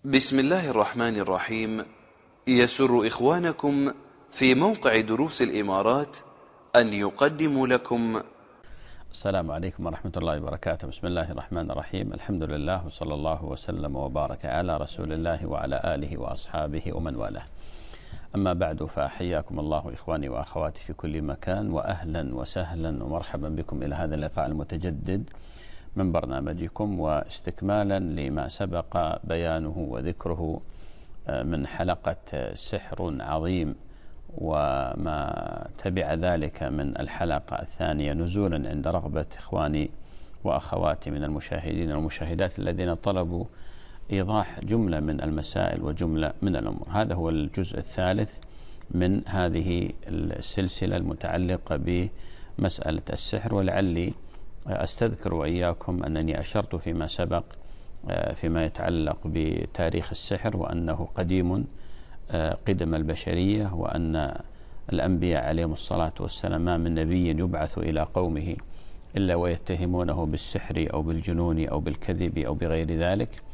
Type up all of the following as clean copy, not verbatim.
بسم الله الرحمن الرحيم. يسر إخوانكم في موقع دروس الإمارات أن يقدموا لكم. السلام عليكم ورحمة الله وبركاته. بسم الله الرحمن الرحيم. الحمد لله وصلى الله وسلم وبارك على رسول الله وعلى آله وأصحابه ومن والاه. أما بعد، فحياكم الله إخواني وأخواتي في كل مكان، وأهلا وسهلا ومرحبا بكم إلى هذا اللقاء المتجدد من برنامجكم، واستكمالا لما سبق بيانه وذكره من حلقة سحر عظيم، وما تبع ذلك من الحلقة الثانية نزولا عند رغبة إخواني وأخواتي من المشاهدين والمشاهدات الذين طلبوا إيضاح جملة من المسائل وجملة من الأمور. هذا هو الجزء الثالث من هذه السلسلة المتعلقة بمسألة السحر، ولعلي أستذكر وإياكم أنني أشرت فيما سبق فيما يتعلق بتاريخ السحر، وأنه قديم قدم البشرية، وأن الأنبياء عليهم الصلاة والسلام ما من نبي يبعث إلى قومه إلا ويتهمونه بالسحر أو بالجنون أو بالكذب أو بغير ذلك.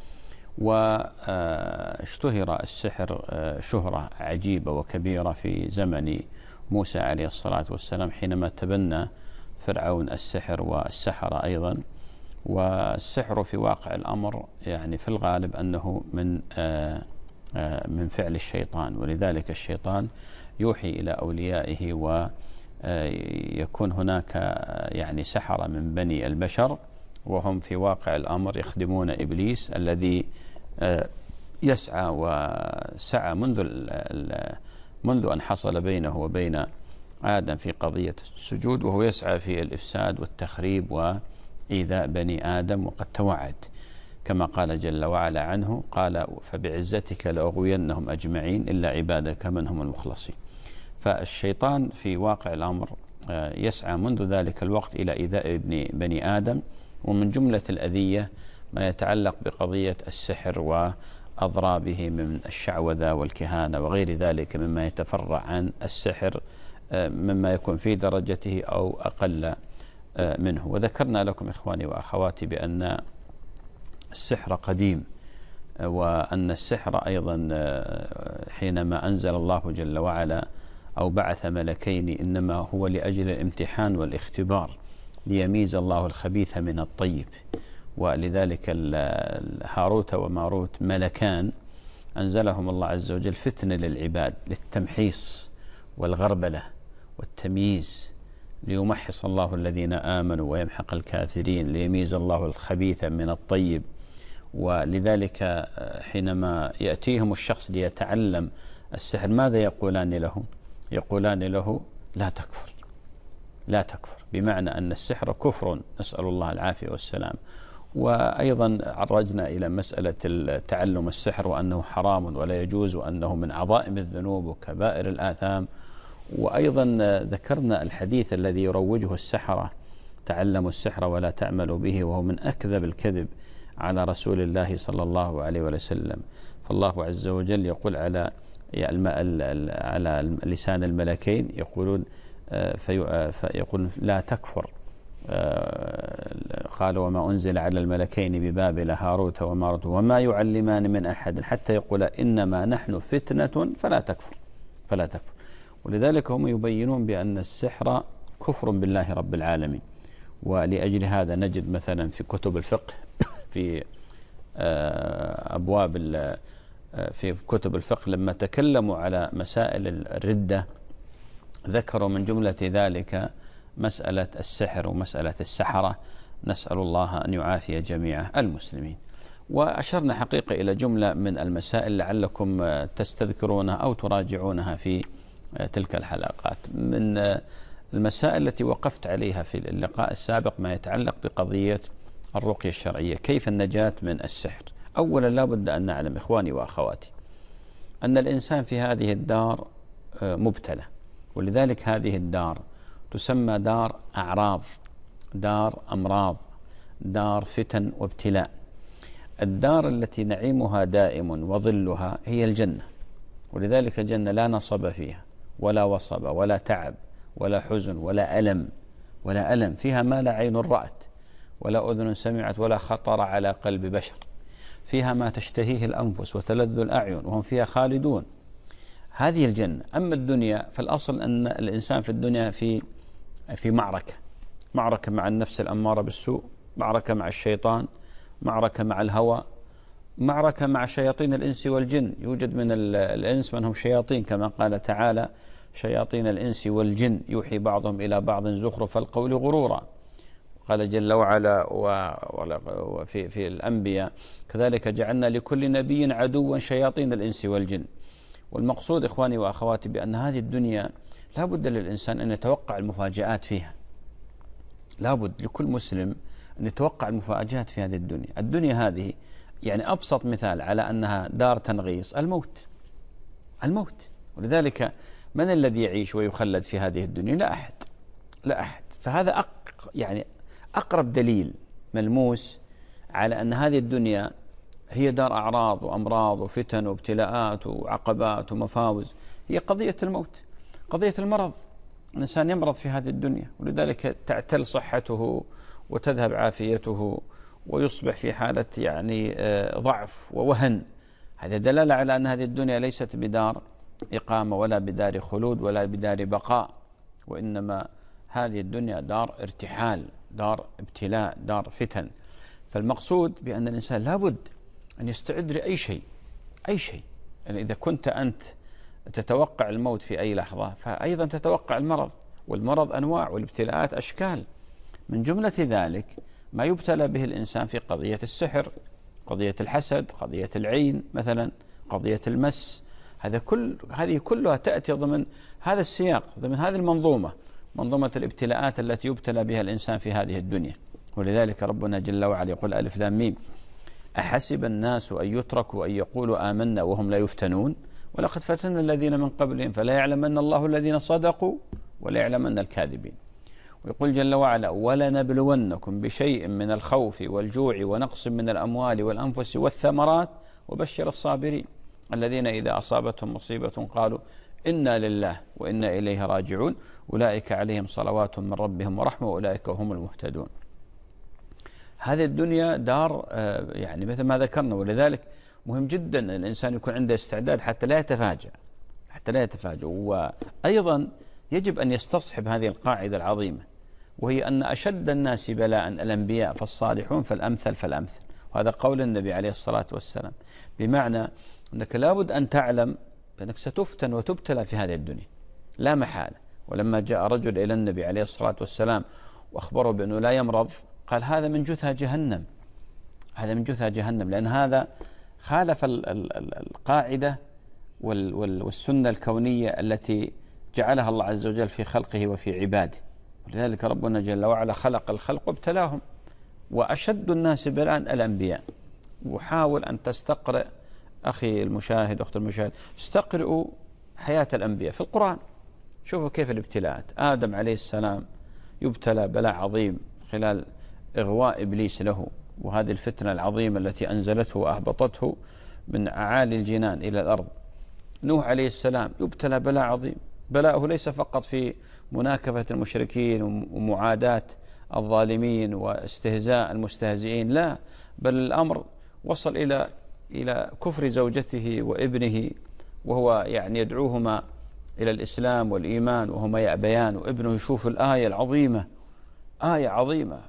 واشتهر السحر شهرة عجيبة وكبيرة في زمن موسى عليه الصلاة والسلام، حينما تبنى فرعون السحر والسحرة أيضا. والسحر في واقع الأمر يعني في الغالب أنه من فعل الشيطان، ولذلك الشيطان يوحي إلى أوليائه، ويكون هناك يعني سحرة من بني البشر، وهم في واقع الأمر يخدمون إبليس الذي يسعى وسعى منذ أن حصل بينه وبين آدم في قضية السجود، وهو يسعى في الإفساد والتخريب وإيذاء بني آدم، وقد توعد كما قال جل وعلا عنه، قال فبعزتك لأغوينهم أجمعين إلا عبادك من هم المخلصين. فالشيطان في واقع الأمر يسعى منذ ذلك الوقت إلى إيذاء بني آدم، ومن جملة الأذية ما يتعلق بقضية السحر وأضرابه من الشعوذة والكهانة وغير ذلك مما يتفرع عن السحر، مما يكون في درجته أو أقل منه. وذكرنا لكم إخواني وأخواتي بأن السحر قديم، وأن السحر أيضا حينما أنزل الله جل وعلا أو بعث ملكين إنما هو لأجل الامتحان والاختبار، ليميز الله الخبيث من الطيب. ولذلك هاروت وماروت ملكان أنزلهم الله عز وجل فتنة للعباد، للتمحيص والغربلة والتمييز، ليمحص الله الذين آمنوا ويمحق الكافرين، ليميز الله الخبيث من الطيب. ولذلك حينما يأتيهم الشخص ليتعلم السحر ماذا يقولان له؟ يقولان له لا تكفر، لا تكفر، بمعنى أن السحر كفر، نسأل الله العافية والسلام. وأيضا عرجنا إلى مسألة تعلم السحر، وأنه حرام ولا يجوز، وأنه من عظائم الذنوب وكبائر الآثام. وأيضا ذكرنا الحديث الذي يروجه السحرة، تعلموا السحر ولا تعملوا به، وهو من أكذب الكذب على رسول الله صلى الله عليه وسلم. فالله عز وجل يقول على لسان الملكين، يقولون فيقول لا تكفر. قال وما أنزل على الملكين ببابل هاروت وماروت وما يعلمان من أحد حتى يقول إنما نحن فتنة فلا تكفر، فلا تكفر. ولذلك هم يبينون بأن السحر كفر بالله رب العالمين. ولأجل هذا نجد مثلا في كتب الفقه في أبواب في كتب الفقه لما تكلموا على مسائل الردة ذكروا من جملة ذلك مسألة السحر ومسألة السحرة، نسأل الله أن يعافي جميع المسلمين. وأشرنا حقيقة إلى جملة من المسائل لعلكم تستذكرونها أو تراجعونها في تلك الحلقات. من المسائل التي وقفت عليها في اللقاء السابق ما يتعلق بقضية الرقية الشرعية، كيف النجاة من السحر. أولا لا بد أن نعلم إخواني وأخواتي أن الإنسان في هذه الدار مبتلى، ولذلك هذه الدار تسمى دار أعراض، دار أمراض، دار فتن وابتلاء. الدار التي نعيمها دائم وظلها هي الجنة، ولذلك الجنة لا نصب فيها ولا وصب ولا تعب ولا حزن ولا ألم، فيها ما لا عين رأت ولا أذن سمعت ولا خطر على قلب بشر. فيها ما تشتهيه الأنفس وتلذ الأعين وهم فيها خالدون. هذه الجنة. أما الدنيا فالأصل أن الإنسان في الدنيا في معركة مع النفس الأمارة بالسوء، معركة مع الشيطان، معركة مع الهوى، معركة مع شياطين الإنس والجن. يوجد من الإنس من هم شياطين كما قال تعالى: شياطين الإنس والجن يوحي بعضهم إلى بعض زخرف القول غرورا. قال جل وعلا وفي الأنبياء: كذلك جعلنا لكل نبي عدوا شياطين الإنس والجن. والمقصود إخواني وأخواتي بأن هذه الدنيا لا بد للإنسان أن يتوقع المفاجآت فيها. لا بد لكل مسلم أن يتوقع المفاجآت في هذه الدنيا. الدنيا هذه يعني أبسط مثال على أنها دار تنغيص الموت. ولذلك من الذي يعيش ويخلد في هذه الدنيا؟ لا أحد. فهذا يعني أقرب دليل ملموس على أن هذه الدنيا هي دار أعراض وأمراض وفتن وابتلاءات وعقبات ومفاوز. هي قضية الموت، قضية المرض. الإنسان يمرض في هذه الدنيا، ولذلك تعتل صحته وتذهب عافيته ويصبح في حالة يعني ضعف ووهن. هذا دلالة على أن هذه الدنيا ليست بدار إقامة ولا بدار خلود ولا بدار بقاء، وإنما هذه الدنيا دار ارتحال، دار ابتلاء، دار فتن. فالمقصود بأن الإنسان لابد أن يستعد لأي شيء. يعني إذا كنت أنت تتوقع الموت في أي لحظة، فأيضا تتوقع المرض، والمرض أنواع والابتلاءات أشكال. من جملة ذلك ما يبتلى به الإنسان في قضية السحر، قضية الحسد، قضية العين مثلا، قضية المس. هذه كلها تأتي ضمن هذا السياق، ضمن هذه منظومة الابتلاءات التي يبتلى بها الإنسان في هذه الدنيا. ولذلك ربنا جل وعلا يقول: ألف لام ميم أحسب الناس أن يتركوا أن يقولوا آمنا وهم لا يفتنون ولقد فتنا الذين من قبلهم فلا يعلمن الله الذين صدقوا ولا يعلمن الكاذبين. ويقول جل وعلا: ولنبلونكم بشيء من الخوف والجوع ونقص من الأموال والأنفس والثمرات وبشر الصابرين الذين إذا أصابتهم مصيبة قالوا إنا لله وإنا إليه راجعون أولئك عليهم صلوات من ربهم ورحمة وأولئك هم المهتدون. هذه الدنيا دار يعني مثل ما ذكرنا، ولذلك مهم جدا أن الإنسان يكون عنده استعداد حتى لا يتفاجأ. وأيضا يجب أن يستصحب هذه القاعدة العظيمة، وهي أن أشد الناس بلاء الأنبياء فالصالحون فالأمثل. وهذا قول النبي عليه الصلاة والسلام، بمعنى أنك لابد أن تعلم بأنك ستفتن وتبتلى في هذه الدنيا لا محالة. ولما جاء رجل إلى النبي عليه الصلاة والسلام وأخبره بأنه لا يمرض، قال: هذا من جثى جهنم، لأن هذا خالف القاعدة والسنة الكونية التي جعلها الله عز وجل في خلقه وفي عباده. ولذلك ربنا جل وعلا خلق الخلق وابتلاهم، وأشد الناس بلاء الأنبياء. وحاول أن تستقرئ أخي المشاهد، أخت المشاهد، استقرئوا حياة الأنبياء في القرآن، شوفوا كيف الابتلاءات. آدم عليه السلام يبتلى بلاء عظيم خلال إغواء إبليس له، وهذه الفتنة العظيمة التي أنزلته وأهبطته من أعالي الجنان إلى الأرض. نوح عليه السلام يبتلى بلاء عظيم، بلاؤه ليس فقط في مناكفة المشركين ومعاداة الظالمين واستهزاء المستهزئين، لا، بل الأمر وصل إلى كفر زوجته وابنه، وهو يعني يدعوهما إلى الإسلام والإيمان وهما يأبيان، وابنه يشوف الآية العظيمة، آية عظيمة،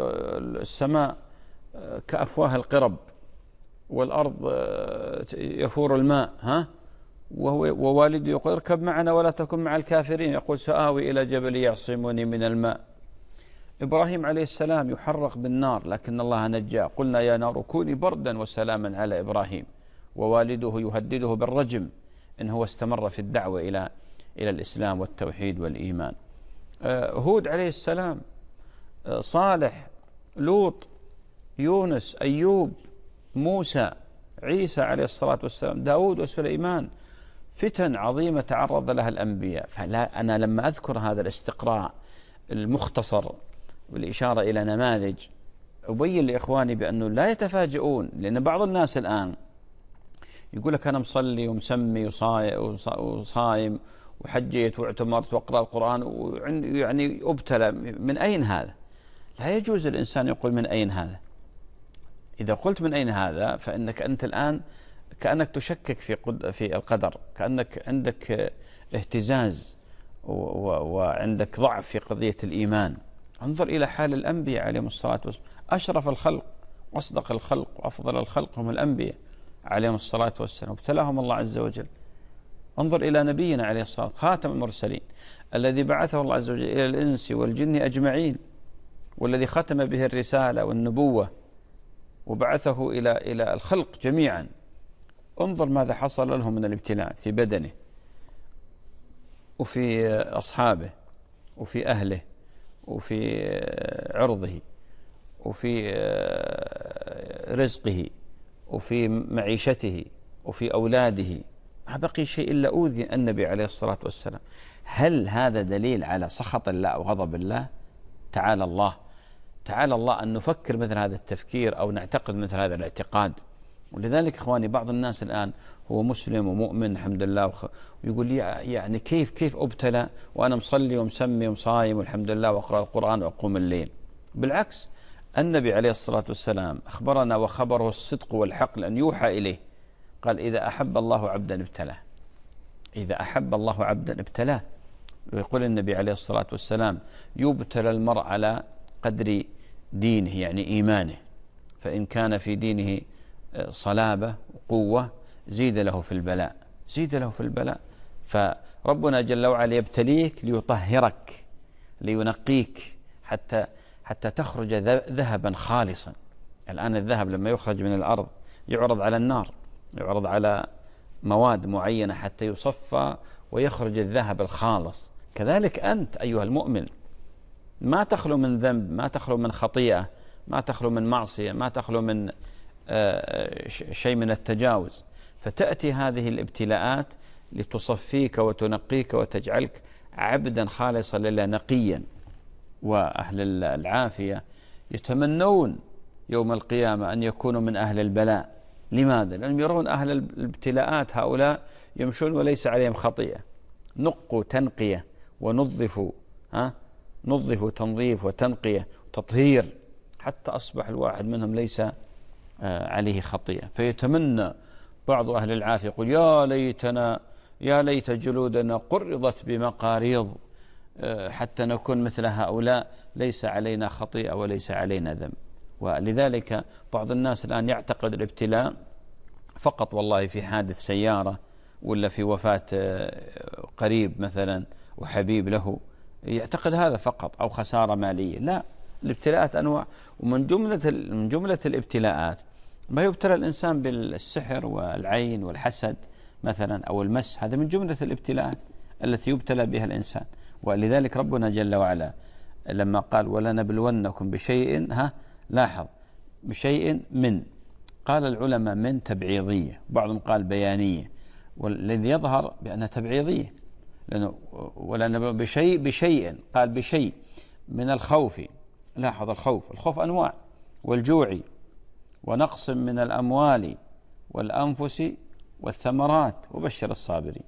السماء كأفواه القرب والأرض يفور الماء، ووالده يقول: اركب معنا ولا تكن مع الكافرين، يقول: سآوي إلى جبل يعصمني من الماء. إبراهيم عليه السلام يحرق بالنار لكن الله نجاه، قلنا يا نار كوني بردا وسلاما على إبراهيم، ووالده يهدده بالرجم إن هو استمر في الدعوة إلى الإسلام والتوحيد والإيمان. هود عليه السلام، صالح، لوط، يونس، أيوب، موسى، عيسى عليه الصلاة والسلام، داود وسليمان، فتن عظيمة تعرض لها الأنبياء. أنا لما أذكر هذا الاستقراء المختصر والإشارة إلى نماذج، أبين لإخواني بأنه لا يتفاجئون، لأن بعض الناس الآن يقول لك: أنا مصلي ومسمي وصايم وحجيت واعتمرت وأقرأ القرآن ويعني أبتلى. من أين هذا؟ لا يجوز الإنسان يقول من أين هذا. إذا قلت من أين هذا فإنك أنت الآن كأنك تشكك في القدر، كأنك عندك اهتزاز وعندك ضعف في قضية الإيمان. انظر إلى حال الأنبياء عليهم الصلاة والسلام، أشرف الخلق وأصدق الخلق وأفضل الخلق هم الأنبياء عليهم الصلاة والسلام، وابتلاهم الله عز وجل. انظر إلى نبينا عليه الصلاة والسلام خاتم المرسلين الذي بعثه الله عز وجل إلى الإنس والجن أجمعين، والذي ختم به الرسالة والنبوة وبعثه إلى الخلق جميعا. انظر ماذا حصل له من الابتلاءات في بدنه وفي أصحابه وفي أهله وفي عرضه وفي رزقه وفي معيشته وفي أولاده، ما بقي شيء إلا أوذي النبي عليه الصلاة والسلام. هل هذا دليل على سخط الله أو غضب الله؟ تعالى الله أن نفكر مثل هذا التفكير أو نعتقد مثل هذا الاعتقاد. ولذلك إخواني بعض الناس الآن هو مسلم ومؤمن الحمد لله ويقول لي يعني كيف أبتلى وأنا مصلي ومسمي ومصايم والحمد لله وأقرأ القرآن وأقوم الليل. بالعكس، النبي عليه الصلاة والسلام أخبرنا وخبره الصدق والحق لأن يوحى إليه، قال إذا أحب الله عبدا ابتلاه، إذا أحب الله عبدا ابتلاه. ويقول النبي عليه الصلاة والسلام يبتلى المرء على قدر دينه يعني إيمانه، فإن كان في دينه صلابة وقوة زيد له في البلاء، زيد له في البلاء. فربنا جل وعلا يبتليك ليطهرك لينقيك حتى تخرج ذهبا خالصا. الآن الذهب لما يخرج من الأرض يعرض على النار، يعرض على مواد معينة حتى يصفى ويخرج الذهب الخالص. كذلك أنت أيها المؤمن ما تخلو من ذنب، ما تخلو من خطيئة، ما تخلو من معصية، ما تخلو من شيء من التجاوز. فتأتي هذه الابتلاءات لتصفيك وتنقيك وتجعلك عبدا خالصا لله نقيا. وأهل العافية يتمنون يوم القيامة أن يكونوا من أهل البلاء. لماذا؟ لأنهم يرون أهل الابتلاءات هؤلاء يمشون وليس عليهم خطيئة. نقوا تنقية ونظفوا نظفوا تنظيف وتنقية وتطهير حتى أصبح الواحد منهم ليس عليه خطيئة. فيتمنى بعض أهل العافية يقول يا ليت جلودنا قرضت بمقاريض حتى نكون مثل هؤلاء ليس علينا خطيئة وليس علينا ذنب. ولذلك بعض الناس الآن يعتقد الابتلاء فقط والله في حادث سيارة ولا في وفاة قريب مثلا وحبيب له، يعتقد هذا فقط، أو خسارة مالية. لا، الابتلاءات أنواع، ومن جملة الابتلاءات ما يبتلى الإنسان بالسحر والعين والحسد مثلا أو المس، هذا من جملة الابتلاءات التي يبتلى بها الإنسان. ولذلك ربنا جل وعلا لما قال ولنبلونكم بشيء، لاحظ بشيء من، قال العلماء من تبعيضية، بعضهم قال بيانية، والذي يظهر بأنها تبعيضية، لأنه ولنبلونكم بشيء قال بشيء من الخوف. لاحظ الخوف أنواع، والجوع ونقص من الأموال والأنفس والثمرات وبشر الصابرين.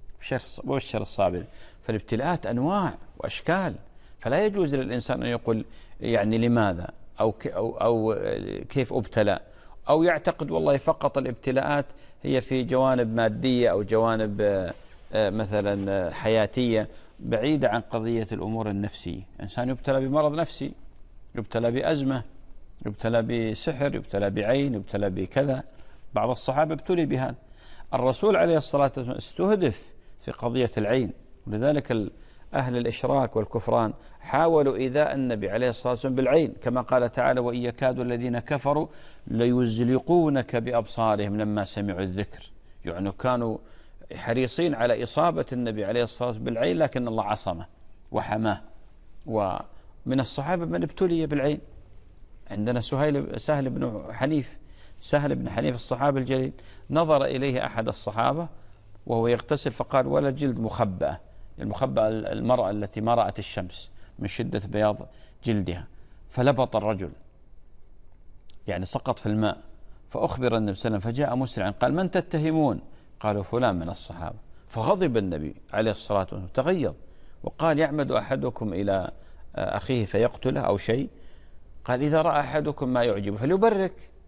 فالابتلاءات أنواع وأشكال، فلا يجوز للإنسان أن يقول يعني لماذا أو كيف أبتلى، أو يعتقد والله فقط الابتلاءات هي في جوانب مادية أو جوانب مثلا حياتية بعيدة عن قضية الأمور النفسية. إنسان يبتلى بمرض نفسي، يبتلى بأزمة، يبتلى بسحر، يبتلى بعين، يبتلى بكذا. بعض الصحابة ابتلي بهذا. الرسول عليه الصلاة والسلام استهدف في قضية العين، ولذلك أهل الإشراك والكفران حاولوا إيذاء النبي عليه الصلاة والسلام بالعين، كما قال تعالى وإن يكاد الذين كفروا ليزلقونك بأبصارهم لما سمعوا الذكر. يعني كانوا حريصين على إصابة النبي عليه الصلاة والسلام بالعين، لكن الله عصمه وحماه. ومن الصحابة من ابتلي بالعين، عندنا سهل بن حنيف الصحابي الجليل، نظر إليه أحد الصحابة وهو يغتسل فقال ولا جلد مخبأة، المخبأة المرأة التي ما رأت الشمس من شدة بياض جلدها، فلبط الرجل يعني سقط في الماء. فأخبر النبي صلى الله عليه وسلم فجاء مسرعا قال من تتهمون؟ قالوا فلان من الصحابة. فغضب النبي عليه الصلاة والسلام تغيظ وقال يعمد أحدكم إلى أخيه فيقتله أو شيء؟ قال إذا رأى أحدكم ما يعجبه فليبرك،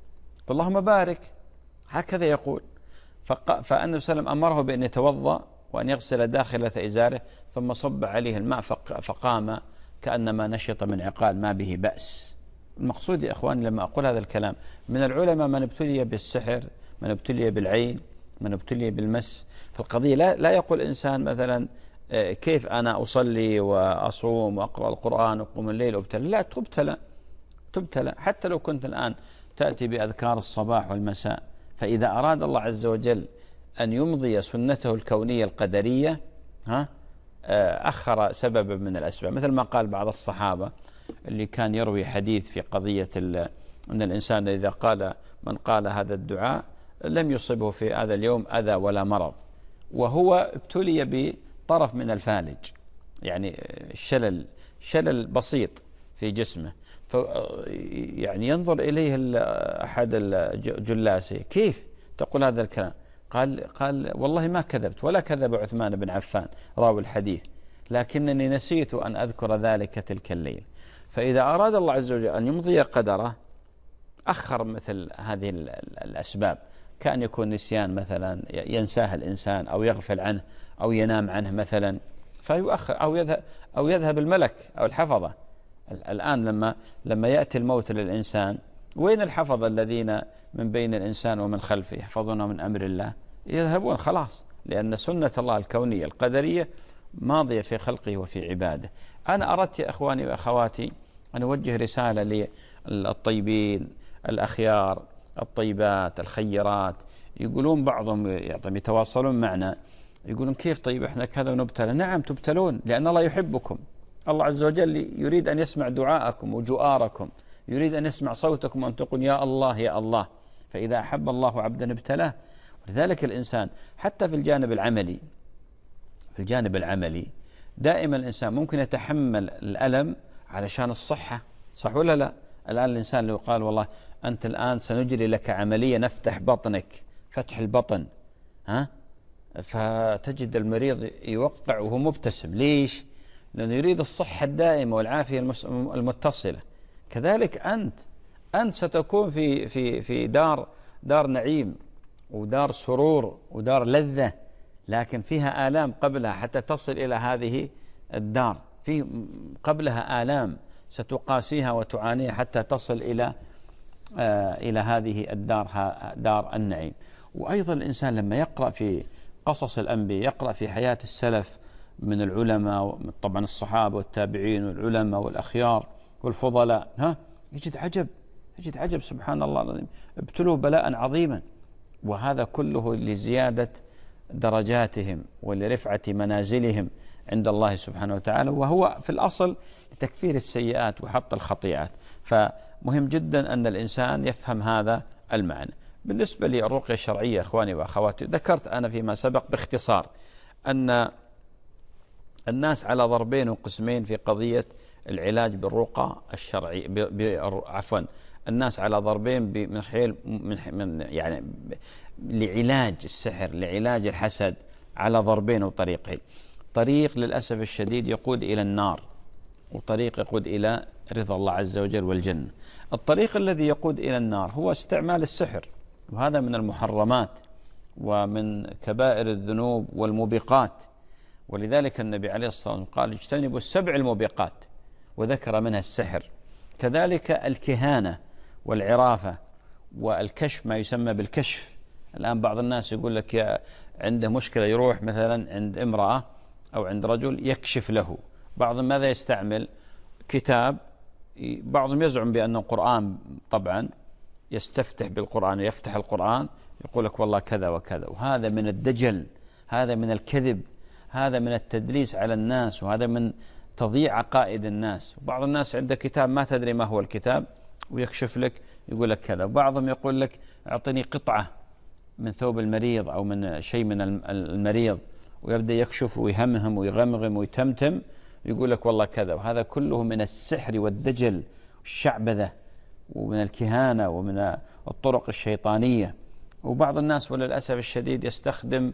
اللهم بارك، هكذا يقول. فالنبي صلى الله عليه وسلم أمره بأن يتوضأ وأن يغسل داخلة إزاره، ثم صب عليه الماء فقام كأنما نشط من عقال، ما به بأس. المقصود يا إخواني لما أقول هذا الكلام، من العلماء من ابتلي بالسحر، من ابتلي بالعين، من ابتلي بالمس. فالقضية لا يقول إنسان مثلا كيف أنا أصلي وأصوم وأقرأ القرآن وأقوم الليل وابتلى. لا، تبتلى حتى لو كنت الآن تأتي بأذكار الصباح والمساء. فإذا أراد الله عز وجل أن يمضي سنته الكونية القدرية أخر سببا من الأسباب، مثل ما قال بعض الصحابة اللي كان يروي حديث في قضية أن الإنسان إذا قال من قال هذا الدعاء لم يصبه في هذا اليوم أذى ولا مرض، وهو ابتلي بطرف من الفالج، يعني شلل بسيط في جسمه. يعني ينظر إليه أحد الجلاسة، كيف تقول هذا الكلام؟ قال والله ما كذبت ولا كذب عثمان بن عفان راوي الحديث، لكنني نسيت أن أذكر ذلك تلك الليل. فإذا أراد الله عز وجل أن يمضي قدره أخر مثل هذه الأسباب، كأن يكون نسيان مثلا ينساه الإنسان أو يغفل عنه أو ينام عنه مثلا فيؤخر، أو يذهب الملك أو الحفظة. الآن لما يأتي الموت للإنسان، وين الحفظة الذين من بين الإنسان ومن خلفه يحفظون من أمر الله؟ يذهبون خلاص، لأن سنة الله الكونية القدرية ماضية في خلقه وفي عباده. أنا أردت يا إخواني وأخواتي أن أوجه رسالة للطيبين الأخيار الطيبات الخيرات. يقولون بعضهم يتواصلون معنا يقولون كيف طيب إحنا كذا ونبتلى. نعم تبتلون، لأن الله يحبكم. الله عز وجل يريد أن يسمع دعاءكم وجؤاركم، يريد أن يسمع صوتكم وأن تقول يا الله يا الله. فإذا أحب الله عبدا ابتلاه. ولذلك الإنسان حتى في الجانب العملي دائما الإنسان ممكن يتحمل الألم علشان الصحة، صح ولا لا؟ الآن الإنسان لو يقال والله أنت الآن سنجري لك عملية نفتح بطنك، فتح البطن، فتجد المريض يوقع وهو مبتسم. ليش؟ لأنه يريد الصحة الدائمة والعافية المتصلة. كذلك أنت ستكون في دار نعيم ودار سرور ودار لذة، لكن فيها آلام قبلها حتى تصل إلى هذه الدار. في قبلها آلام ستقاسيها وتعانيها حتى تصل إلى هذه الدار، دار النعيم. وأيضا الإنسان لما يقرأ في قصص الأنبياء، يقرأ في حياة السلف من العلماء، طبعا الصحابة والتابعين والعلماء والأخيار والفضلاء، يجد عجب سبحان الله العظيم، ابتلوا بلاء عظيما، وهذا كله لزيادة درجاتهم ولرفعة منازلهم عند الله سبحانه وتعالى، وهو في الأصل لتكفير السيئات وحط الخطيئات. فمهم جدا أن الإنسان يفهم هذا المعنى. بالنسبة للرقية الشرعية إخواني وأخواتي، ذكرت أنا فيما سبق باختصار أن الناس على ضربين وقسمين في قضية العلاج بالرقى الشرعي، الناس على ضربين من يعني لعلاج السحر، لعلاج الحسد، على ضربين وطريقين. طريق للأسف الشديد يقود إلى النار، وطريق يقود إلى رضا الله عز وجل والجنة. الطريق الذي يقود إلى النار هو استعمال السحر، وهذا من المحرمات ومن كبائر الذنوب والموبقات. ولذلك النبي عليه الصلاة والسلام قال اجتنبوا 7 الموبقات، وذكر منها السحر. كذلك الكهانة والعرافة والكشف، ما يسمى بالكشف. الآن بعض الناس يقول لك عنده مشكلة يروح مثلا عند امرأة أو عند رجل يكشف له. بعضهم ماذا يستعمل؟ كتاب، بعضهم يزعم بأنه قرآن، طبعا يستفتح بالقرآن ويفتح القرآن يقول لك والله كذا وكذا. وهذا من الدجل، هذا من الكذب، هذا من التدليس على الناس، وهذا من تضييع عقائد الناس. وبعض الناس عنده كتاب ما تدري ما هو الكتاب ويكشف لك يقول لك كذا. وبعضهم يقول لك اعطني قطعة من ثوب المريض أو من شيء من المريض، ويبدأ يكشف ويهمهم ويغمغم ويتمتم ويقول لك والله كذا. وهذا كله من السحر والدجل والشعبذة ومن الكهانة ومن الطرق الشيطانية. وبعض الناس وللأسف الشديد يستخدم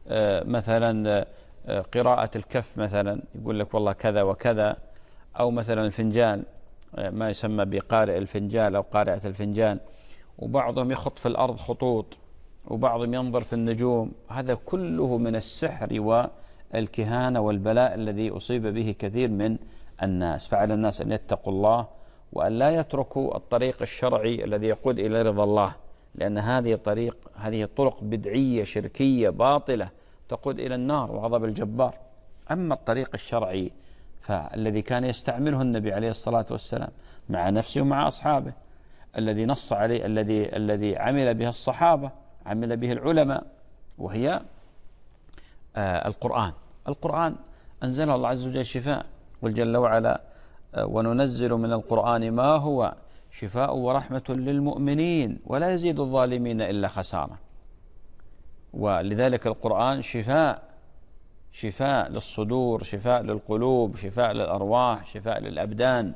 مثلا قراءة الكف، مثلا يقول لك والله كذا وكذا، أو مثلا الفنجان، ما يسمى بقارئ الفنجان أو قارئة الفنجان، وبعضهم يخط في الأرض خطوط، وبعضهم ينظر في النجوم. هذا كله من السحر والكهانة والبلاء الذي أصيب به كثير من الناس. فعلى الناس أن يتقوا الله وأن لا يتركوا الطريق الشرعي الذي يقود إلى رضا الله، لأن هذه طرق بدعية شركية باطلة تقود إلى النار وغضب الجبار. أما الطريق الشرعي فالذي كان يستعمله النبي عليه الصلاة والسلام مع نفسه ومع أصحابه، الذي نص عليه، الذي عمل به الصحابة، عمل به العلماء، وهي القرآن أنزله الله عز وجل شفاء، قل جل وعلا وننزل من القرآن ما هو شفاء ورحمة للمؤمنين ولا يزيد الظالمين إلا خسارة. ولذلك القرآن شفاء للصدور، شفاء للقلوب، شفاء للأرواح، شفاء للأبدان.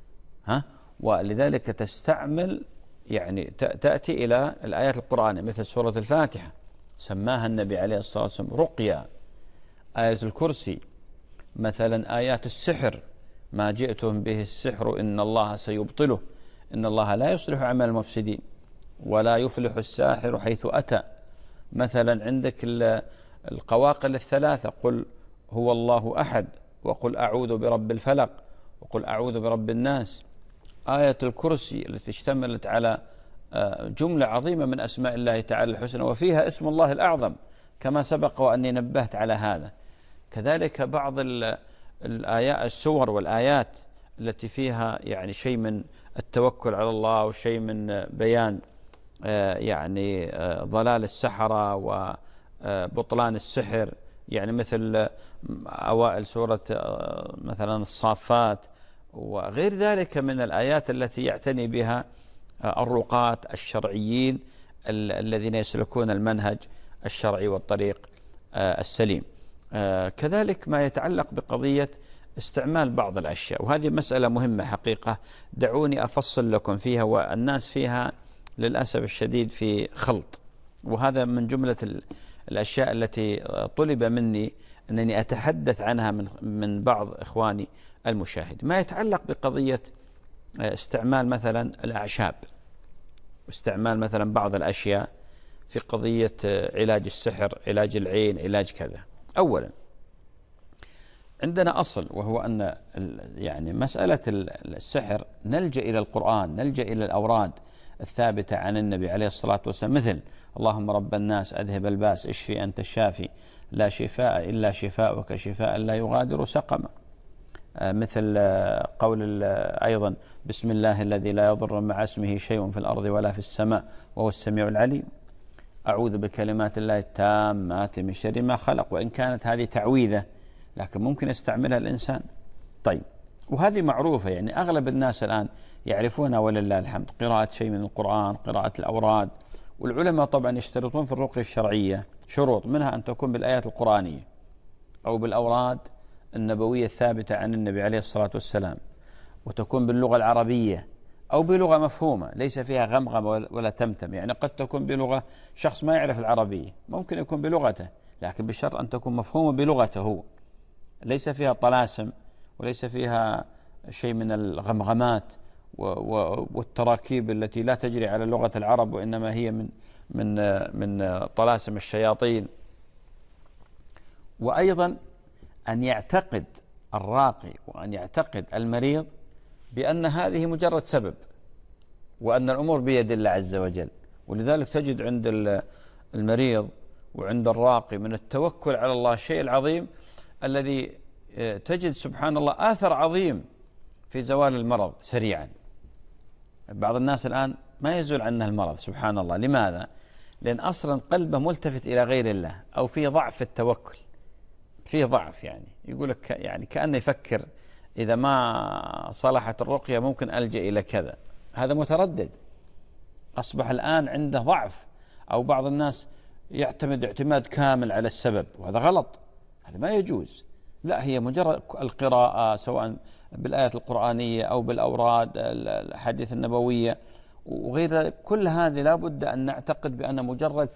ولذلك تستعمل يعني تأتي إلى الآيات القرآنية مثل سورة الفاتحة سماها النبي عليه الصلاة والسلام رقية، آية الكرسي مثلا، آيات السحر ما جئتم به السحر إن الله سيبطله، إن الله لا يصلح عمل المفسدين ولا يفلح الساحر حيث أتى. مثلا عندك القواقل الثلاثة، قل هو الله أحد، وقل أعوذ برب الفلق، وقل أعوذ برب الناس. آية الكرسي التي اشتملت على جملة عظيمة من أسماء الله تعالى الحسنى وفيها اسم الله الأعظم كما سبق وأني نبهت على هذا. كذلك بعض الآيات السور والآيات التي فيها يعني شيء من التوكل على الله وشيء من بيان يعني ضلال السحرة وبطلان السحر، يعني مثل أوائل سورة مثلا الصافات وغير ذلك من الآيات التي يعتني بها الرقاة الشرعيين الذين يسلكون المنهج الشرعي والطريق السليم. كذلك ما يتعلق بقضية استعمال بعض الأشياء، وهذه مسألة مهمة حقيقة، دعوني أفصل لكم فيها، والناس فيها للأسف الشديد في خلط، وهذا من جملة الأشياء التي طلب مني أنني أتحدث عنها من بعض إخواني المشاهد. ما يتعلق بقضية استعمال مثلا الأعشاب، واستعمال مثلا بعض الأشياء في قضية علاج السحر، علاج العين، علاج كذا. أولا عندنا أصل، وهو أن يعني مسألة السحر نلجأ إلى القرآن، نلجأ إلى الأوراد الثابتة عن النبي عليه الصلاة والسلام، مثل اللهم رب الناس أذهب الباس اشفي أنت الشافي لا شفاء إلا شفاؤك شفاء لا يغادر سقما. مثل قول أيضا بسم الله الذي لا يضر مع اسمه شيء في الأرض ولا في السماء وهو السميع العليم. أعوذ بكلمات الله التامات من شر ما خلق، وإن كانت هذه تعويذة لكن ممكن يستعملها الإنسان. طيب، وهذه معروفة، يعني أغلب الناس الآن يعرفونها ولله الحمد، قراءة شيء من القرآن، قراءة الأوراد. والعلماء طبعا يشترطون في الرقية الشرعية شروط، منها أن تكون بالآيات القرآنية أو بالأوراد النبوية الثابتة عن النبي عليه الصلاة والسلام، وتكون باللغة العربية أو بلغة مفهومة ليس فيها غمغم ولا تمتم. يعني قد تكون بلغة شخص ما يعرف العربية، ممكن يكون بلغته، لكن بشرط أن تكون مفهومة بلغته هو، ليس فيها طلاسم وليس فيها شيء من الغمغمات والتراكيب التي لا تجري على لغة العرب، وإنما هي من طلاسم الشياطين. وأيضا أن يعتقد الراقي وأن يعتقد المريض بأن هذه مجرد سبب، وأن الأمور بيد الله عز وجل. ولذلك تجد عند المريض وعند الراقي من التوكل على الله الشيء العظيم الذي تجد سبحان الله آثر عظيم في زوال المرض سريعا. بعض الناس الآن ما يزول عنه المرض سبحان الله. لماذا؟ لأن أصلا قلبه ملتفت إلى غير الله، أو في ضعف في التوكل، فيه ضعف، يعني يقول لك يعني كأنه يفكر إذا ما صلحت الرقية ممكن ألجأ إلى كذا. هذا متردد، أصبح الآن عنده ضعف. أو بعض الناس يعتمد اعتماد كامل على السبب، وهذا غلط، هذا ما يجوز. لا، هي مجرد القراءة سواء بالآيات القرآنية أو بالأوراد الأحاديث النبوية وغير ذلك، كل هذه لا بد أن نعتقد بأن مجرد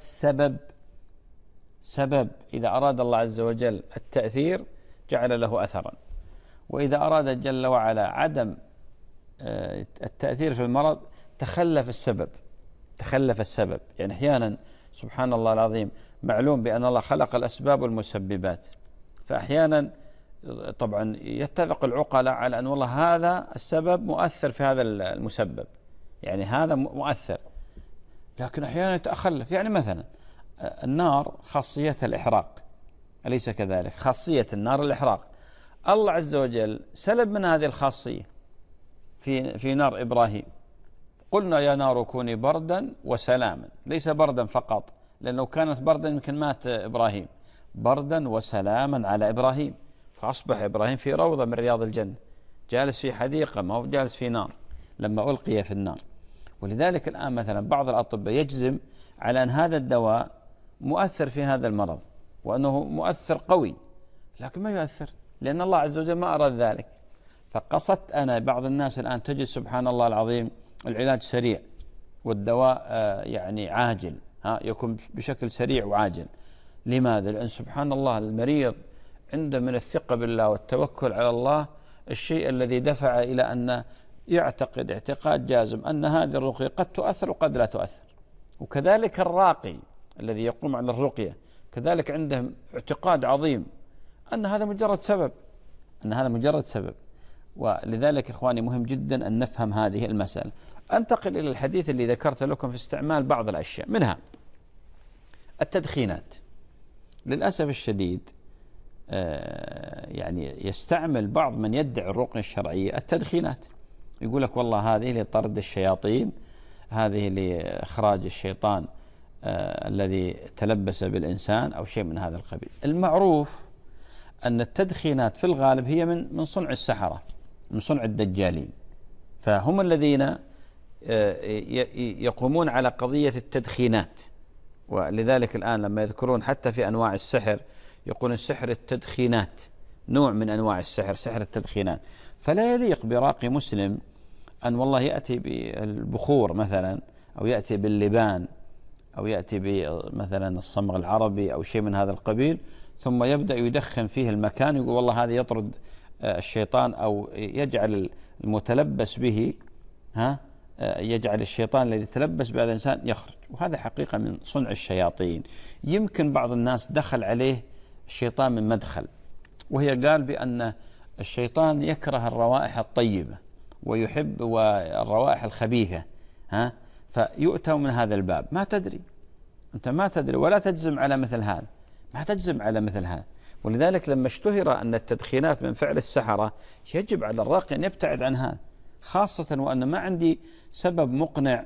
سبب إذا أراد الله عز وجل التأثير جعل له أثرا، وإذا أراد جل وعلا عدم التأثير في المرض تخلف السبب تخلف السبب. يعني أحيانا سبحان الله العظيم معلوم بأن الله خلق الأسباب والمسببات، فأحيانا طبعا يتفق العقلاء على أن والله هذا السبب مؤثر في هذا المسبب، يعني هذا مؤثر، لكن أحيانا يتخلف. يعني مثلا النار خاصيتها الإحراق، أليس كذلك؟ خاصية النار الإحراق. الله عز وجل سلب من هذه الخاصية في نار إبراهيم. قلنا يا نار كوني بردا وسلاما، ليس بردا فقط، لأنه كانت بردا يمكن مات إبراهيم، بردا وسلاما على إبراهيم، فأصبح إبراهيم في روضة من رياض الجنة، جالس في حديقة، ما هو جالس في نار لما ألقي في النار. ولذلك الآن مثلا بعض الأطباء يجزم على أن هذا الدواء مؤثر في هذا المرض، وأنه مؤثر قوي، لكن ما يؤثر لأن الله عز وجل ما أراد ذلك. فقصدت أنا بعض الناس الآن تجد سبحان الله العظيم العلاج سريع والدواء يعني عاجل، يكون بشكل سريع وعاجل. لماذا؟ لأن سبحان الله المريض عنده من الثقة بالله والتوكل على الله الشيء الذي دفع إلى أن يعتقد اعتقاد جازم أن هذه الرقية قد تؤثر وقد لا تؤثر. وكذلك الراقي الذي يقوم على الرقية كذلك عنده اعتقاد عظيم أن هذا مجرد سبب، أن هذا مجرد سبب. ولذلك إخواني مهم جدا أن نفهم هذه المسألة. أنتقل إلى الحديث اللي ذكرت لكم في استعمال بعض الأشياء، منها التدخينات. للأسف الشديد يعني يستعمل بعض من يدعي الرقية الشرعية التدخينات، يقول لك والله هذه لطرد الشياطين، هذه لإخراج الشيطان الذي تلبس بالإنسان أو شيء من هذا القبيل. المعروف أن التدخينات في الغالب هي من صنع السحرة، من صنع الدجالين، فهم الذين يقومون على قضية التدخينات. ولذلك الآن لما يذكرون حتى في أنواع السحر يقولون سحر التدخينات، نوع من أنواع السحر، سحر التدخينات. فلا يليق براقي مسلم أن والله يأتي بالبخور مثلا، أو يأتي باللبان، أو يأتي بمثلا الصمغ العربي أو شيء من هذا القبيل، ثم يبدأ يدخن فيه المكان، يقول والله هذا يطرد الشيطان، أو يجعل المتلبس به يجعل الشيطان الذي تلبس بهذا الإنسان يخرج. وهذا حقيقة من صنع الشياطين. يمكن بعض الناس دخل عليه الشيطان من مدخل، وهي قال بأن الشيطان يكره الروائح الطيبة ويحب الروائح الخبيثة، فيؤتوا من هذا الباب. ما تدري، أنت ما تدري ولا تجزم على مثل هذا، ما تجزم على مثل هذا. ولذلك لما اشتهر أن التدخينات من فعل السحرة يجب على الراقي أن يبتعد عن هذا، خاصة وأن ما عندي سبب مقنع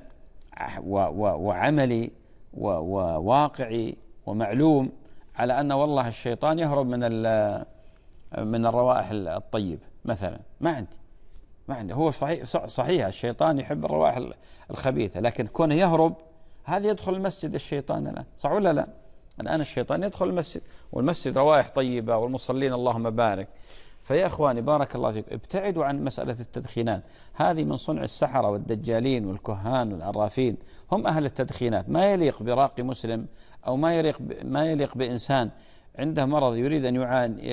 وعملي وواقعي ومعلوم على أن والله الشيطان يهرب من الروائح الطيبة مثلا. ما عندي. هو صحيح الشيطان يحب الروائح الخبيثة، لكن كونه يهرب هذا يدخل المسجد الشيطان الآن، صح ولا لا؟ الآن الشيطان يدخل المسجد، والمسجد روائح طيبة والمصلين اللهم بارك. فيا أخواني بارك الله فيكم ابتعدوا عن مسألة التدخينات، هذه من صنع السحرة والدجالين والكهان والعرافين، هم أهل التدخينات. ما يليق براقي مسلم أو ما يليق بإنسان عنده مرض يريد أن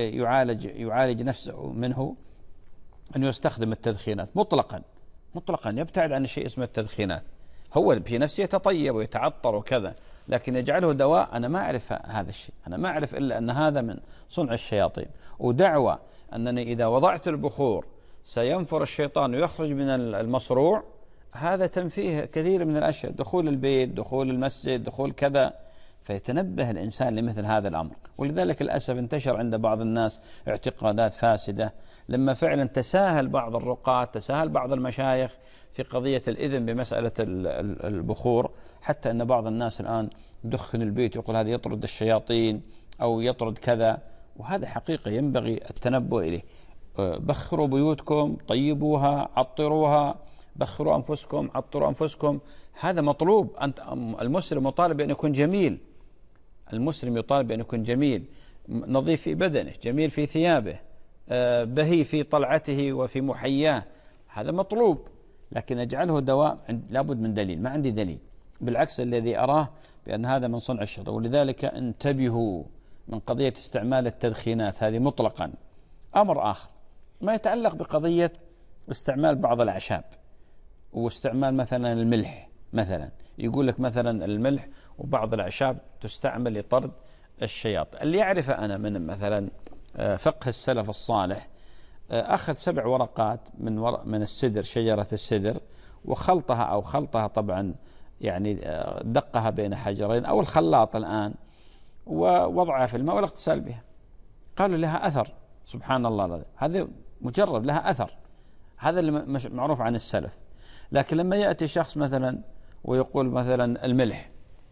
يعالج نفسه منه أن يستخدم التدخينات مطلقا يبتعد عن شيء اسمه التدخينات. هو في نفسه يتطيب ويتعطر وكذا، لكن يجعله دواء أنا ما أعرف هذا الشيء، أنا ما أعرف إلا أن هذا من صنع الشياطين. ودعوة أنني إذا وضعت البخور سينفر الشيطان ويخرج من المصروع، هذا تنفيه كثير من الأشياء، دخول البيت، دخول المسجد، دخول كذا. فيتنبه الإنسان لمثل هذا الأمر. ولذلك للأسف انتشر عند بعض الناس اعتقادات فاسدة، لما فعلا تساهل بعض الرقاة، تساهل بعض المشايخ في قضية الإذن بمسألة البخور، حتى أن بعض الناس الآن يدخن البيت يقول هذا يطرد الشياطين أو يطرد كذا، وهذا حقيقة ينبغي التنبه إليه. بخروا بيوتكم، طيبوها، عطروها، بخروا أنفسكم، عطروا أنفسكم، هذا مطلوب. أنت المسلم مطالب بأن يكون جميل، المسلم يطالب بأن يكون جميل، نظيف في بدنه، جميل في ثيابه، بهي في طلعته وفي محياه، هذا مطلوب. لكن أجعله دواء لابد من دليل، ما عندي دليل، بالعكس الذي أراه بأن هذا من صنع الشيطان. ولذلك انتبهوا من قضية استعمال التدخينات هذه مطلقا. أمر آخر ما يتعلق بقضية استعمال بعض الأعشاب واستعمال مثلا الملح مثلا يقول لك مثلا الملح وبعض الأعشاب تستعمل لطرد الشياطين. اللي يعرفه أنا من مثلا فقه السلف الصالح، أخذ 7 ورقات من السدر، شجرة السدر، خلطها طبعا، يعني دقها بين حجرين أو الخلاط الآن، ووضعها في الماء والاغتسال بها. قالوا لها أثر، سبحان الله، هذا مجرب لها أثر. هذا اللي معروف عن السلف. لكن لما يأتي شخص مثلا ويقول مثلا الملح،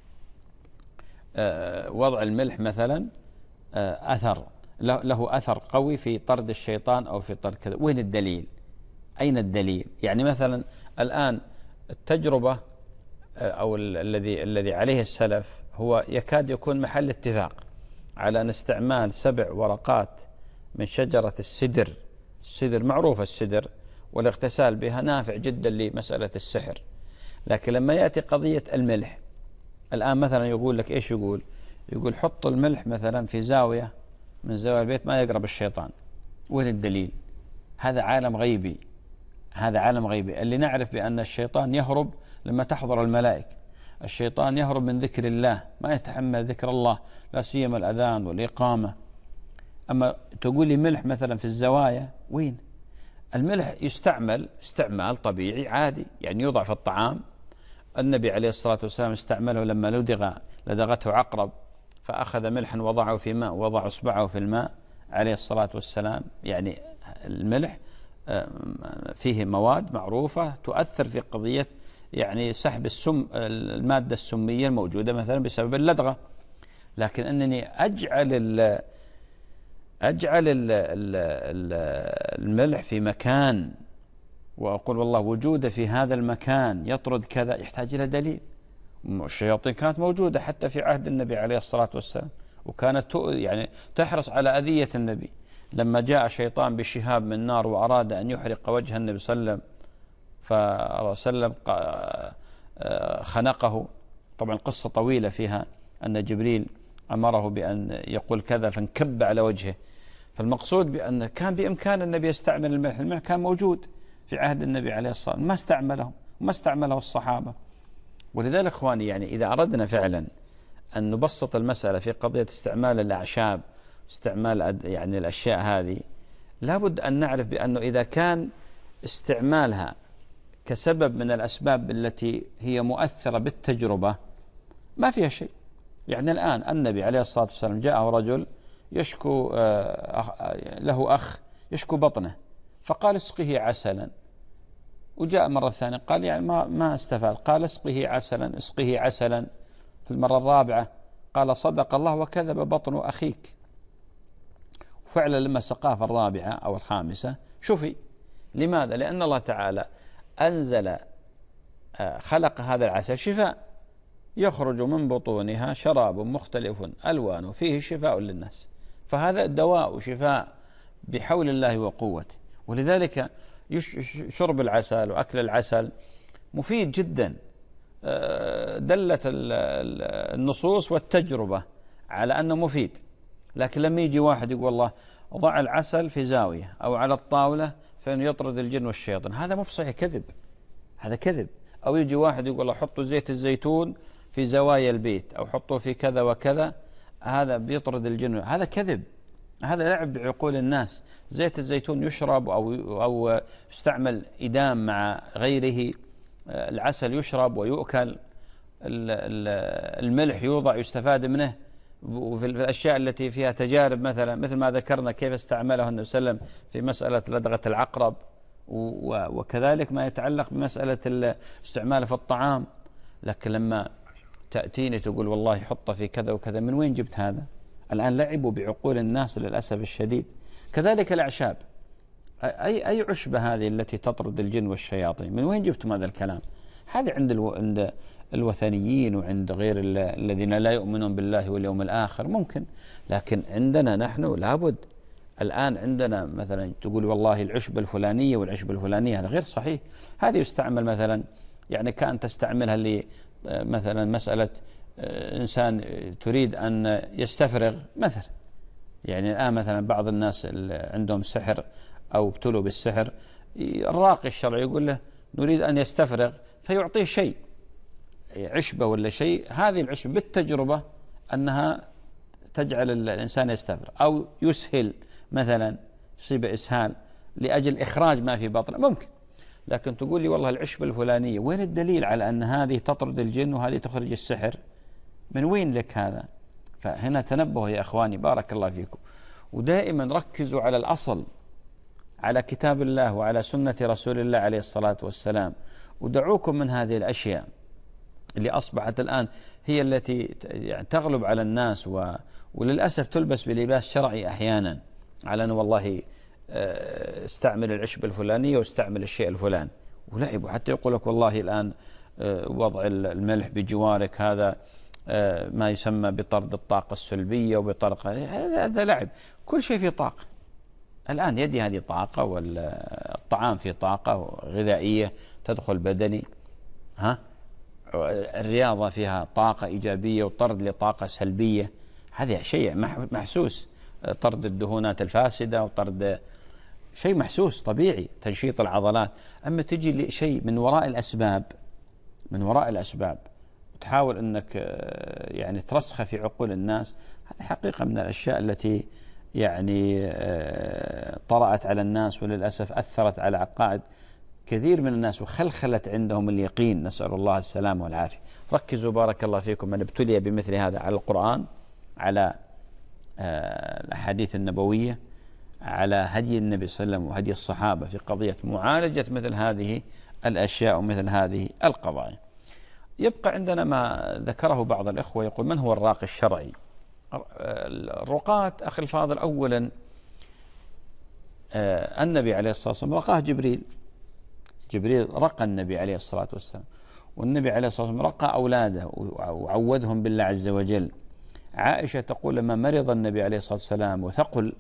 وضع الملح مثلا أثر له أثر قوي في طرد الشيطان أو في طرد كذا، وين الدليل؟ أين الدليل؟ يعني مثلا الآن التجربة أو الذي عليه السلف هو يكاد يكون محل اتفاق على أن استعمال 7 ورقات من شجرة السدر معروفة السدر، والاغتسال بها نافع جدا لمسألة السحر. لكن لما يأتي قضية الملح الآن مثلا يقول لك إيش؟ يقول حط الملح مثلا في زاوية من زوايا البيت ما يقرب الشيطان. وين الدليل؟ هذا عالم غيبي، اللي نعرف بأن الشيطان يهرب لما تحضر الملائكة، الشيطان يهرب من ذكر الله، ما يتحمل ذكر الله، لا سيما الأذان والإقامة. أما تقول لي ملح مثلا في الزوايا، وين؟ الملح يستعمل استعمال طبيعي عادي، يعني يوضع في الطعام. النبي عليه الصلاة والسلام استعمله لما لدغته عقرب، فأخذ ملحا وضعه في ماء، وضع إصبعه في الماء عليه الصلاة والسلام. يعني الملح فيه مواد معروفة تؤثر في قضية يعني سحب السم، المادة السمية الموجودة مثلا بسبب اللدغة. لكن أنني أجعل الملح في مكان وأقول والله وجوده في هذا المكان يطرد كذا، يحتاج إلى دليل. الشياطين كانت موجودة حتى في عهد النبي عليه الصلاة والسلام، وكانت يعني تحرص على أذية النبي. لما جاء شيطان بشهاب من نار وأراد أن يحرق وجه النبي صلى الله عليه وسلم، فسلم خنقه. طبعا قصة طويلة فيها أن جبريل أمره بأن يقول كذا فانكب على وجهه. فالمقصود بأن كان بإمكان النبي يستعمل الملح كان موجود في عهد النبي عليه الصلاة والسلام، ما استعمله الصحابة. ولذلك إخواني، يعني إذا أردنا فعلا أن نبسط المسألة في قضية استعمال الأعشاب، استعمال يعني الأشياء هذه، لابد أن نعرف بأنه إذا كان استعمالها كسبب من الأسباب التي هي مؤثرة بالتجربة ما فيها شيء. يعني الآن النبي عليه الصلاة والسلام جاءه رجل يشكو له أخ يشكو بطنه، فقال اسقه عسلا. وجاء مرة ثانية قال يعني ما استفاد، قال اسقه عسلا. في المرة الرابعة قال صدق الله وكذب بطن أخيك. وفعلا لما سقاه في الرابعة أو الخامسة شفي. لماذا؟ لأن الله تعالى أنزل خلق هذا العسل شفاء، يخرج من بطونها شراب مختلف ألوانه فيه شفاء للناس. فهذا دواء وشفاء بحول الله وقوته. ولذلك شرب العسل وأكل العسل مفيد جدا. دلت النصوص والتجربة على أنه مفيد. لكن لما يجي واحد يقول والله ضع العسل في زاوية أو على الطاولة فإنه يطرد الجن والشياطين، هذا مو صحيح، كذب، هذا كذب. أو يجي واحد يقول الله حطوا زيت الزيتون في زوايا البيت أو حطوا في كذا وكذا، هذا بيطرد الجن، هذا كذب، هذا لعب بعقول الناس. زيت الزيتون يشرب أو يستعمل إدام مع غيره، العسل يشرب ويؤكل، الملح يوضع يستفاد منه. وفي الأشياء التي فيها تجارب مثل ما ذكرنا كيف استعمله النبي صلى الله عليه وسلم في مسألة لدغة العقرب، وكذلك ما يتعلق بمسألة استعماله في الطعام. لكن لما تأتيني تقول والله حطه في كذا وكذا، من وين جبت هذا؟ الآن لعبوا بعقول الناس للأسف الشديد. كذلك الأعشاب، أي عشبة هذه التي تطرد الجن والشياطين، من وين جبتم هذا الكلام؟ هذا عند الوثنيين وعند غير الذين لا يؤمنون بالله واليوم الآخر ممكن، لكن عندنا نحن لابد. الآن عندنا مثلا تقول والله العشبة الفلانية والعشبة الفلانية، هذا غير صحيح. هذه يستعمل مثلا، يعني كان تستعملها مثلا مسألة إنسان تريد أن يستفرغ مثلا. يعني الآن مثلا بعض الناس اللي عندهم سحر أو ابتلوا بالسحر، الراقي الشرعي يقول له نريد أن يستفرغ، فيعطيه شيء عشبة ولا شيء، هذه العشبة بالتجربة أنها تجعل الإنسان يستفرغ أو يسهل، مثلا يصيب إسهال لأجل إخراج ما في بطنه ممكن. لكن تقول لي والله العشبة الفلانية، وين الدليل على أن هذه تطرد الجن وهذه تخرج السحر؟ من وين لك هذا؟ فهنا تنبهوا يا أخواني بارك الله فيكم، ودائما ركزوا على الأصل، على كتاب الله وعلى سنة رسول الله عليه الصلاة والسلام، ودعوكم من هذه الأشياء اللي أصبحت الآن هي التي يعني تغلب على الناس، وللأسف تلبس بلباس شرعي أحيانا، على أنه والله استعمل العشبة الفلانية واستعمل الشيء الفلاني، ولعبوا حتى يقول لك والله الآن وضع الملح بجوارك هذا ما يسمى بطرد الطاقة السلبية وبطرق، هذا لعب. كل شيء فيه طاقة الآن، يدي هذه طاقة، والطعام فيه طاقة غذائية تدخل بدني، الرياضة فيها طاقة إيجابية وطرد لطاقة سلبية، هذا شيء محسوس، طرد الدهونات الفاسدة وطرد شيء محسوس طبيعي، تنشيط العضلات. أما تجي لشيء من وراء الأسباب، من وراء الأسباب، وتحاول أنك يعني ترسخ في عقول الناس، هذه حقيقة من الأشياء التي يعني طرأت على الناس، وللأسف أثرت على عقائد كثير من الناس وخلخلت عندهم اليقين، نسأل الله السلامة والعافية. ركزوا بارك الله فيكم، من ابتلي بمثل هذا على القرآن، على الأحاديث النبوية، على هدي النبي صلى الله عليه وسلم وهدي الصحابة في قضية معالجة مثل هذه الأشياء ومثل هذه القضايا. يبقى عندنا ما ذكره بعض الإخوة، يقول من هو الراقي الشرعي؟ الرقاة أخي الفاضل، أولا النبي عليه الصلاة والسلام رقاه جبريل رقى النبي عليه الصلاة والسلام، والنبي عليه الصلاة والسلام رقى أولاده وعودهم بالله عز وجل. عائشة تقول لما مرض النبي عليه الصلاة والسلام وثقل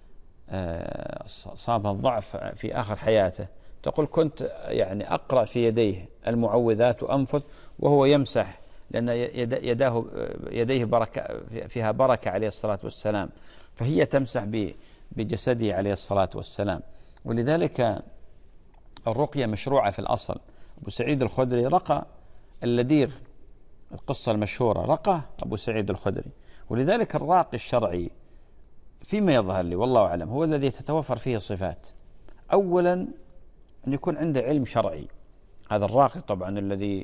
صابه الضعف في آخر حياته، تقول كنت يعني أقرأ في يديه المعوذات وأنفث وهو يمسح، لأن يديه بركة فيها بركة عليه الصلاة والسلام، فهي تمسح بجسده عليه الصلاة والسلام. ولذلك الرقية مشروعة في الأصل. أبو سعيد الخدري رقى اللديغ، القصة المشهورة، رقى أبو سعيد الخدري. ولذلك الراقي الشرعي فيما يظهر لي والله أعلم هو الذي تتوفر فيه الصفات. أولا أن يكون عنده علم شرعي، هذا الراقي طبعا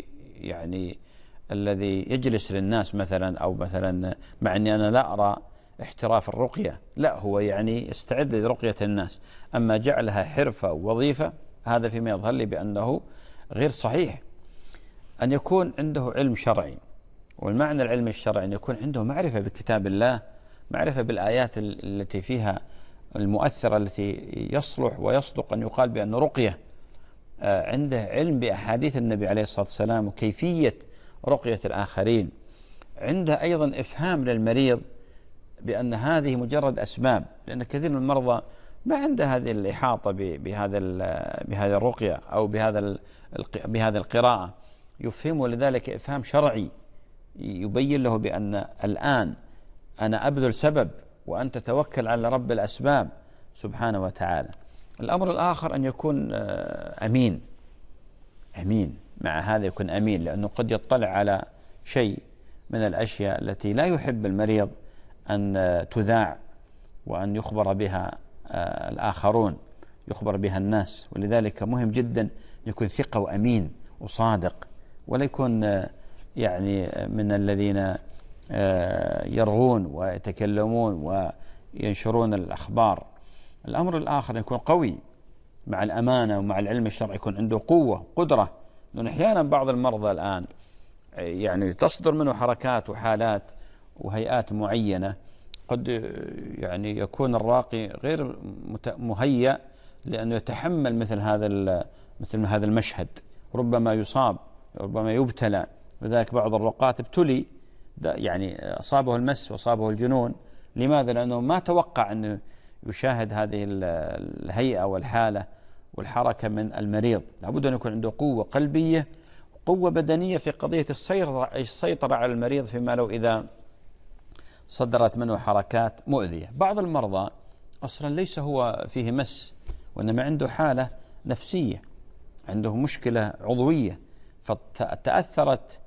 الذي يجلس للناس مثلا، أو مثلا مع أني أنا لا أرى احتراف الرقية، لا، هو يعني يستعد لرقية الناس، أما جعلها حرفة ووظيفة هذا فيما يظهر لي بأنه غير صحيح. أن يكون عنده علم شرعي، والمعنى العلم الشرعي أن يكون عنده معرفة بكتاب الله، معرفة بالآيات التي فيها المؤثرة التي يصلح ويصدق أن يقال بأن رقية، عنده علم بأحاديث النبي عليه الصلاة والسلام وكيفية رقية الآخرين، عنده أيضا إفهام للمريض بأن هذه مجرد أسباب، لأن كثير من المرضى ما عنده هذه الإحاطة بهذه الرقية أو بهذه القراءة، يفهمه لذلك إفهام شرعي يبين له بأن الآن أنا أبذل سبب وأنت توكل على رب الأسباب سبحانه وتعالى. الأمر الآخر أن يكون أمين مع هذا، يكون أمين، لأنه قد يطلع على شيء من الأشياء التي لا يحب المريض أن تذاع وأن يخبر بها الآخرون، يخبر بها الناس. ولذلك مهم جدا يكون ثقة وأمين وصادق، ولا يكون يعني من الذين يرغون ويتكلمون وينشرون الأخبار. الأمر الآخر يكون قوي مع الأمانة ومع العلم الشرعي، يكون عنده قوة قدرة، لأن أحيانا بعض المرضى الآن يعني تصدر منه حركات وحالات وهيئات معينة، قد يعني يكون الراقي غير مهيأ لأنه يتحمل مثل هذا المشهد، ربما يصاب، ربما يبتلى. لذلك بعض الرقاة ابتلي، يعني أصابه المس وأصابه الجنون. لماذا؟ لأنه ما توقع أن يشاهد هذه الهيئة والحالة والحركة من المريض. لابد أن يكون عنده قوة قلبية، قوة بدنية في قضية السيطرة على المريض فيما لو إذا صدرت منه حركات مؤذية. بعض المرضى أصلا ليس هو فيه مس، وإنما عنده حالة نفسية، عنده مشكلة عضوية، فتأثرت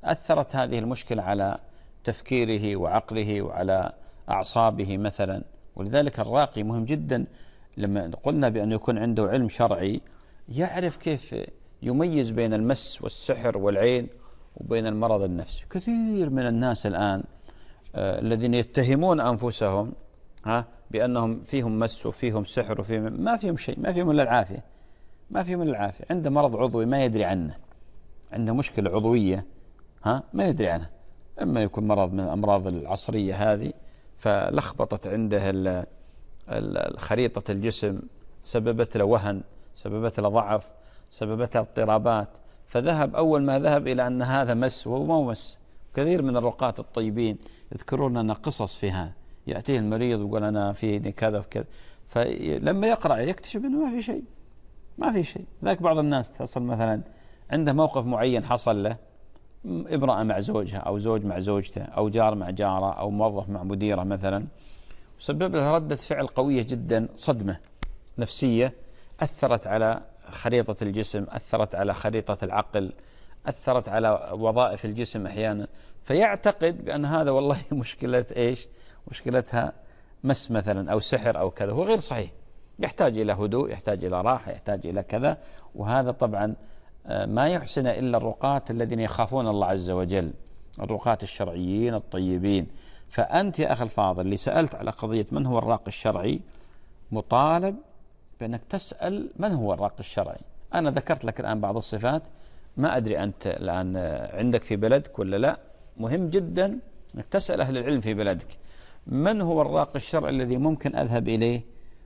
أثرت هذه المشكلة على تفكيره وعقله وعلى أعصابه مثلا. ولذلك الراقي مهم جدا لما قلنا بأن يكون عنده علم شرعي، يعرف كيف يميز بين المس والسحر والعين وبين المرض النفسي. كثير من الناس الآن الذين يتهمون أنفسهم بأنهم فيهم مس وفيهم سحر وفيهم، ما فيهم شيء، ما فيهم إلا العافية، ما فيهم إلا العافية. عنده مرض عضوي ما يدري عنه، عنده مشكلة عضوية ما يدري عنها. إما يكون مرض من الأمراض العصرية هذه فلخبطت عنده خريطة الجسم، سببت له وهن، سببت له ضعف، سببت له اضطرابات، فذهب أول ما ذهب إلى أن هذا مس وهو ما مس. كثير من الرقاة الطيبين يذكرون لنا قصص في هذا، يأتيه المريض ويقول أنا فيني كذا وكذا، فلما يقرأ يكتشف أنه ما في شيء، ما في شيء. ذاك بعض الناس تصل مثلا عنده موقف معين حصل له، امرأة مع زوجها أو زوج مع زوجته أو جار مع جارة أو موظف مع مديرة مثلا، وسبب له ردة فعل قوية جدا، صدمة نفسية أثرت على خريطة الجسم، أثرت على خريطة العقل، أثرت على وظائف الجسم أحيانا، فيعتقد بأن هذا والله مشكلة إيش؟ مشكلتها مس مثلا أو سحر أو كذا. هو غير صحيح، يحتاج إلى هدوء، يحتاج إلى راحة، يحتاج إلى كذا. وهذا طبعا ما يحسن إلا الرقاة الذين يخافون الله عز وجل، الرقاة الشرعيين الطيبين. فأنت يا أخي الفاضل اللي سألت على قضية من هو الراقي الشرعي، مطالب بأنك تسأل من هو الراقي الشرعي. أنا ذكرت لك الآن بعض الصفات، ما أدري أنت الآن عندك في بلدك ولا لا. مهم جدا أنك تسأل أهل العلم في بلدك من هو الراقي الشرعي الذي ممكن أذهب إليه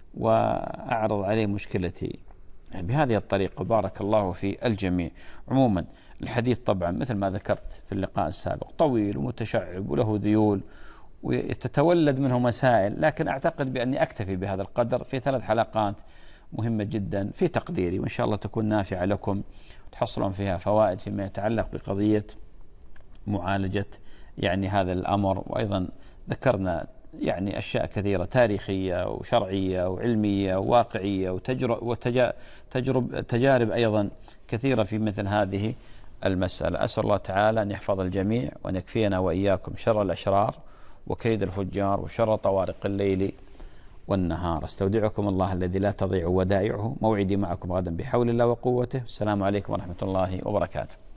وأعرض عليه مشكلتي بهذه الطريقة. بارك الله في الجميع. عموما الحديث طبعا مثل ما ذكرت في اللقاء السابق طويل ومتشعب وله ذيول وتتولد منه مسائل، لكن أعتقد بأني أكتفي بهذا القدر في 3 حلقات مهمة جدا في تقديري، وإن شاء الله تكون نافعة لكم وتحصلون فيها فوائد فيما يتعلق بقضية معالجة هذا الأمر. وأيضا ذكرنا أشياء كثيرة تاريخية وشرعية وعلمية وواقعية وتجارب أيضا كثيرة في مثل هذه المسألة. أسأل الله تعالى أن يحفظ الجميع وأن يكفينا وإياكم شر الأشرار وكيد الفجار وشر طوارق الليل والنهار. استودعكم الله الذي لا تضيع ودائعه. موعدي معكم غدا بحول الله وقوته. السلام عليكم ورحمة الله وبركاته.